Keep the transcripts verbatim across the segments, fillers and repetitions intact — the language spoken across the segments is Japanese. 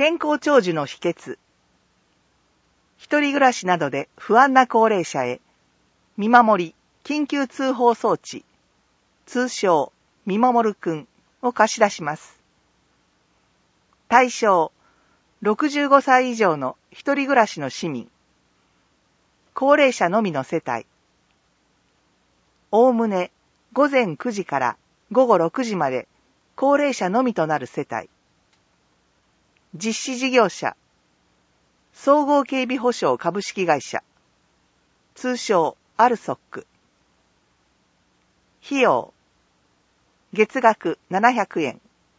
健康長寿の秘訣。一人暮らしなどで不安な高齢者へ、見守り緊急通報装置、通称見守るくんを貸し出します。対象、ろくじゅうごさい以上の一人暮らしの市民、高齢者のみの世帯。おおむね午前くじから午後ろくじまで高齢者のみとなる世帯。実施事業者、総合警備保障株式会社、通称アルソック。費用、月額ななひゃくえん。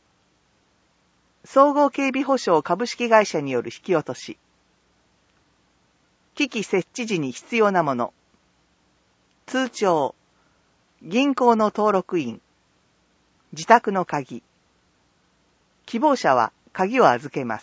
総合警備保障株式会社による引き落とし。機器設置時に必要なもの。通帳、銀行の登録印、自宅の鍵。希望者は鍵を預けます。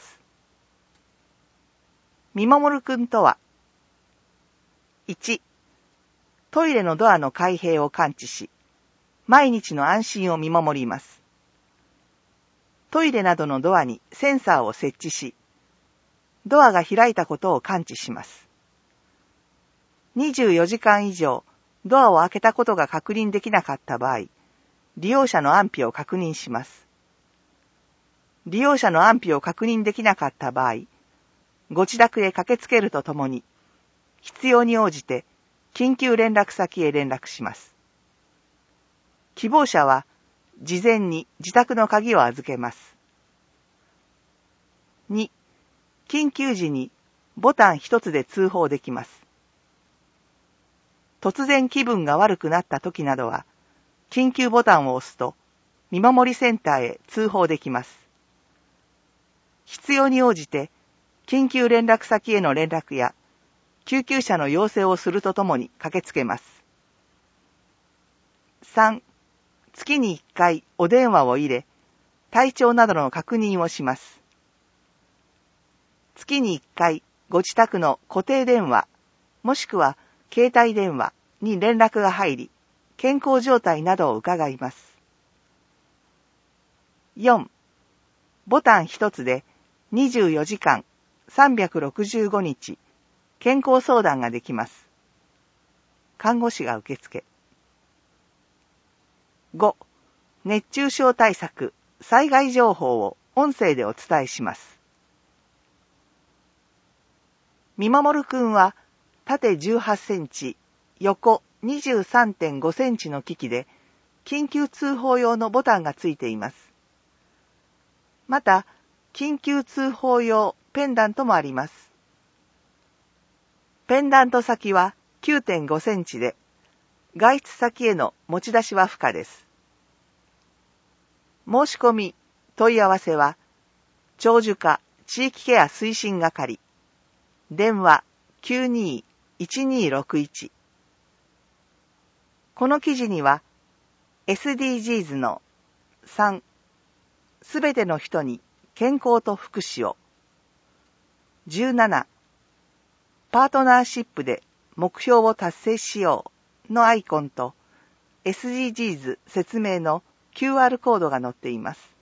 見守るくんとは、いち、トイレのドアの開閉を感知し、毎日の安心を見守ります。トイレなどのドアにセンサーを設置し、ドアが開いたことを感知します。にじゅうよじかん以上、ドアを開けたことが確認できなかった場合、利用者の安否を確認します。利用者の安否を確認できなかった場合、ご自宅へ駆けつけるとともに、必要に応じて緊急連絡先へ連絡します。希望者は事前に自宅の鍵を預けます。に、緊急時にボタン一つで通報できます。突然気分が悪くなった時などは、緊急ボタンを押すと、見守りセンターへ通報できます。必要に応じて、緊急連絡先への連絡や、救急車の要請をするとともに駆けつけます。さん、月にいっかいお電話を入れ、体調などの確認をします。月にいっかいご自宅の固定電話、もしくは携帯電話に連絡が入り、健康状態などを伺います。よん、ボタン一つでにじゅうよじかんさんびゃくろくじゅうごにち健康相談ができます。看護師が受付。ご、熱中症対策、災害情報を音声でお伝えします。見守るくんは縦じゅうはちセンチ、横 にじゅうさんてんごセンチの機器で緊急通報用のボタンがついています。また、緊急通報用ペンダントもあります。ペンダント先は きゅうてんごセンチで、外出先への持ち出しは不可です。申し込み、問い合わせは、長寿課地域ケア推進係、電話 きゅうにーいちにーろくいち。この記事には、エスディージーズ のさん、すべての人に健康と福祉を、じゅうなな、パートナーシップで目標を達成しようのアイコンと エスディージーズ 説明の キューアール コードが載っています。